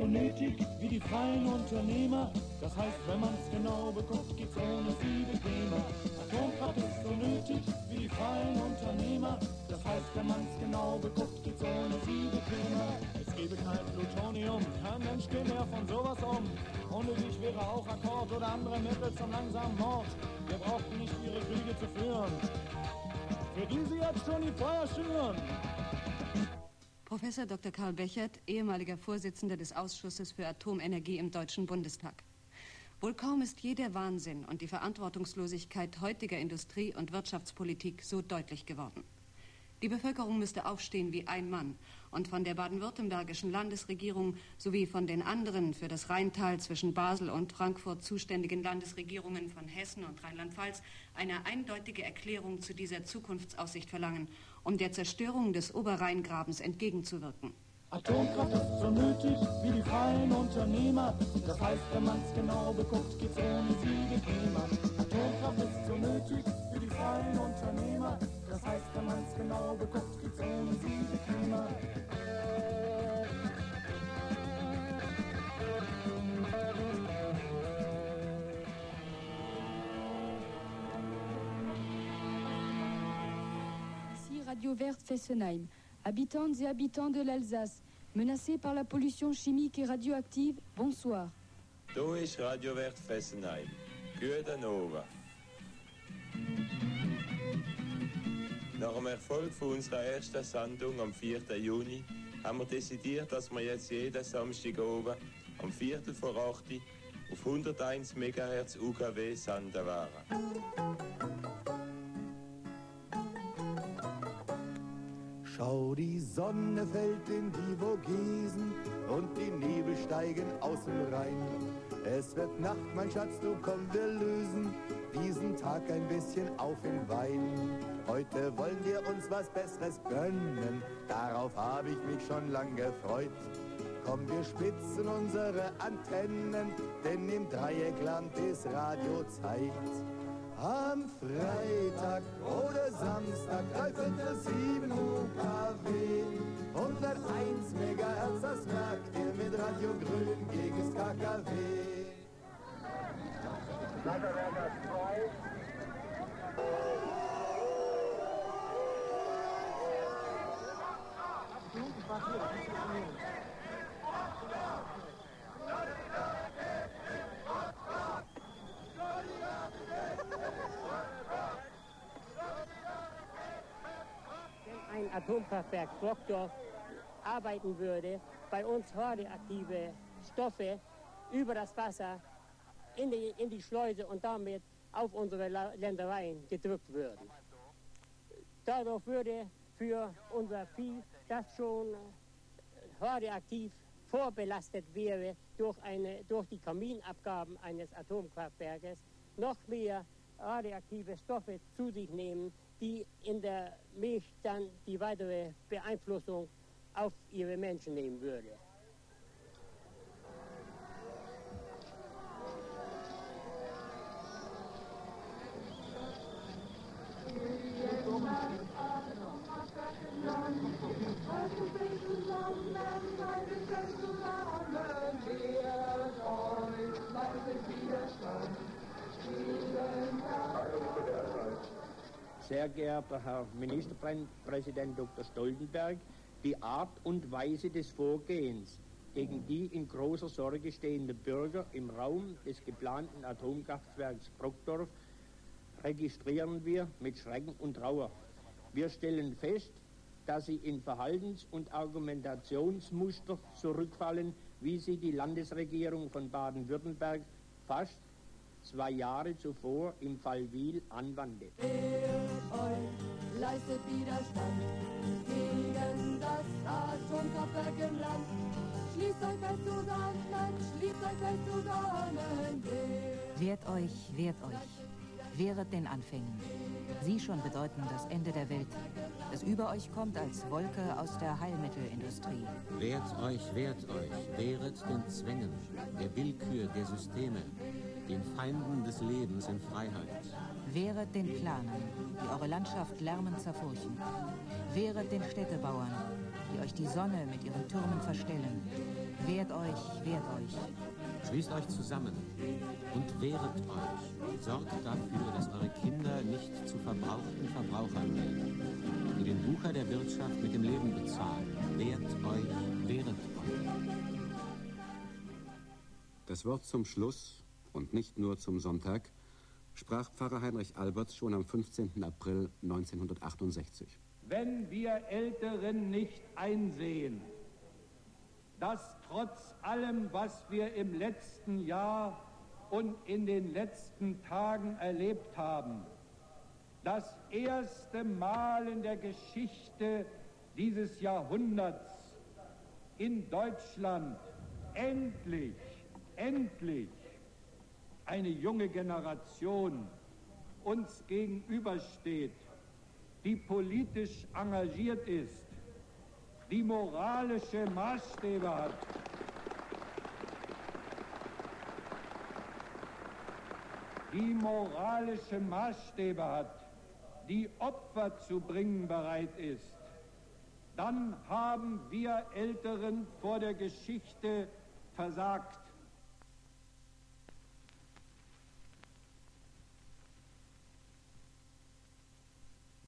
nötig wie die freien Unternehmer. Das heißt, wenn man's genau beguckt, geht's ohne sie bequemer. Atomkraft ist so nötig wie die freien Unternehmer. Das heißt, wenn man's genau beguckt, geht's ohne sie bequemer. Es gäbe kein Plutonium, kein Mensch geht mehr von sowas um. Ohne dich wäre auch Akkord oder andere Mittel zum langsamen Mord. Wir brauchten nicht ihre Kriege zu führen, für die sie jetzt schon die Feuer schüren. Professor Dr. Karl Bechert, ehemaliger Vorsitzender des Ausschusses für Atomenergie im Deutschen Bundestag. Wohl kaum ist je der Wahnsinn und die Verantwortungslosigkeit heutiger Industrie- und Wirtschaftspolitik so deutlich geworden. Die Bevölkerung müsste aufstehen wie ein Mann und von der baden-württembergischen Landesregierung sowie von den anderen für das Rheintal zwischen Basel und Frankfurt zuständigen Landesregierungen von Hessen und Rheinland-Pfalz eine eindeutige Erklärung zu dieser Zukunftsaussicht verlangen, um der Zerstörung des Oberrheingrabens entgegenzuwirken. Atomkraft ist so nötig wie die freien Unternehmer. Das heißt, wenn man's genau beguckt, geht's ohne sie bequemer. Atomkraft ist so nötig wie die freien Unternehmer. Das heißt, wenn man's genau beguckt, geht's ohne sie bequemer. Ici Radio Verte Fessenheim. Habitantes et habitants de l'Alsace, menacés par la pollution chimique et radioactive, bonsoir. Hier ist Radio Verte Fessenheim. Guten Abend. Nach dem Erfolg von unserer ersten Sendung am 4. Juni haben wir dezidiert, dass wir jetzt jeden Samstagabend um 7:45 auf 101 MHz UKW senden werden. Schau, die Sonne fällt in die Vogesen und die Nebel steigen aus dem Rhein. Es wird Nacht, mein Schatz, du komm, wir lösen diesen Tag ein bisschen auf in Wein. Heute wollen wir uns was Besseres gönnen, darauf habe ich mich schon lang gefreut. Komm, wir spitzen unsere Antennen, denn im Dreieckland ist Radiozeit. Am Freitag oder Samstag 3/7 UKW, 101 MHz, das merkt ihr mit Radio Grün gegen das KKW. Wenn ein Atomkraftwerk Brockdorf arbeiten würde, bei uns radioaktive Stoffe über das Wasser in die Schleuse und damit auf unsere Ländereien gedrückt würden. Dadurch würde für unser Vieh, das schon radioaktiv vorbelastet wäre durch die Kaminabgaben eines Atomkraftwerkes, noch mehr radioaktive Stoffe zu sich nehmen, die in der Milch dann die weitere Beeinflussung auf ihre Menschen nehmen würde. Sehr geehrter Herr Ministerpräsident Dr. Stoltenberg, die Art und Weise des Vorgehens gegen die in großer Sorge stehenden Bürger im Raum des geplanten Atomkraftwerks Brockdorf registrieren wir mit Schrecken und Trauer. Wir stellen fest, dass sie in Verhaltens- und Argumentationsmuster zurückfallen, wie sie die Landesregierung von Baden-Württemberg fast 2 Jahre zuvor im Fall Wiel anwandte. Wehrt euch, leistet Widerstand gegen das Atomkraftwerk im Land. Schließt euch fest zusammen, schließt euch fest zusammen. Wehrt euch, wehret den Anfängen. Sie schon bedeuten das Ende der Welt, das über euch kommt als Wolke aus der Heilmittelindustrie. Wehrt euch, wehret den Zwängen, der Willkür der Systeme, den Feinden des Lebens in Freiheit. Wehret den Planern, die eure Landschaft lärmend zerfurchen. Wehret den Städtebauern, die euch die Sonne mit ihren Türmen verstellen. Wehrt euch, wehrt euch. Schließt euch zusammen und wehret euch. Sorgt dafür, dass eure Kinder nicht zu verbrauchten Verbrauchern werden, die den Wucher der Wirtschaft mit dem Leben bezahlen. Wehrt euch, wehret euch. Das Wort zum Schluss und nicht nur zum Sonntag sprach Pfarrer Heinrich Alberts schon am 15. April 1968. Wenn wir Älteren nicht einsehen, dass trotz allem, was wir im letzten Jahr und in den letzten Tagen erlebt haben, das erste Mal in der Geschichte dieses Jahrhunderts in Deutschland endlich eine junge Generation uns gegenübersteht, die politisch engagiert ist, die moralische Maßstäbe hat, die Opfer zu bringen bereit ist, dann haben wir Älteren vor der Geschichte versagt.